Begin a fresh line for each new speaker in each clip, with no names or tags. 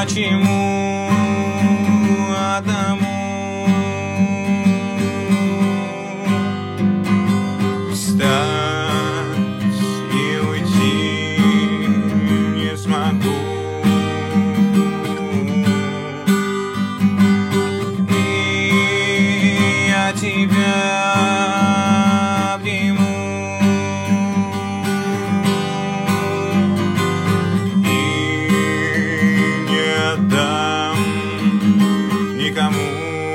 почему одному встать и уйти не смогу. И я тебя обниму и не отдам никому.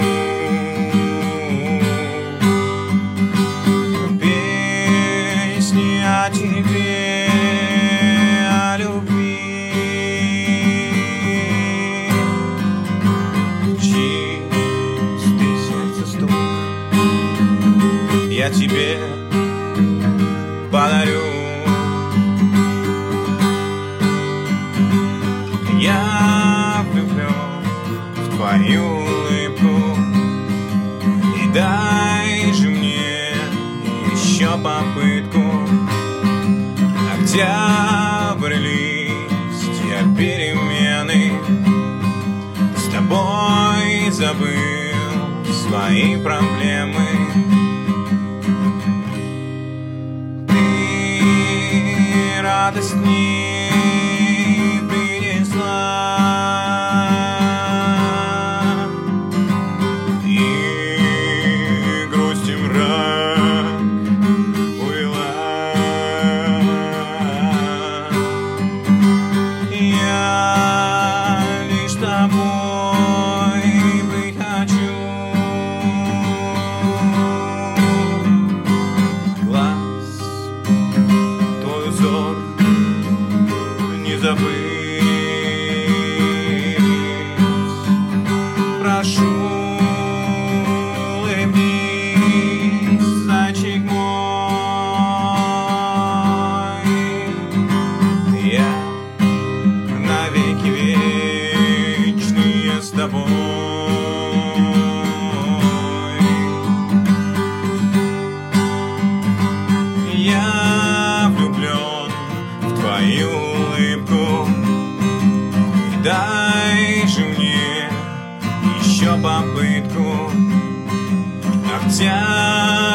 Песни о тебе, о любви, чистый сердце стук я тебе подарю. Я влюблен в твою улыбку, и дай же мне еще попытку. Октябрь, листья, перемены, с тобой забыл свои проблемы. Ты радость не принесла, и грусть и мрак увела. Я лишь тобой быть хочу. Глаз твой узор не забыть. Прошу, улыбнись, зайчик мой. Я навеки вечные с тобой. Я влюблен в твою улыбку, и дай же мне еще попытку. Октябрь,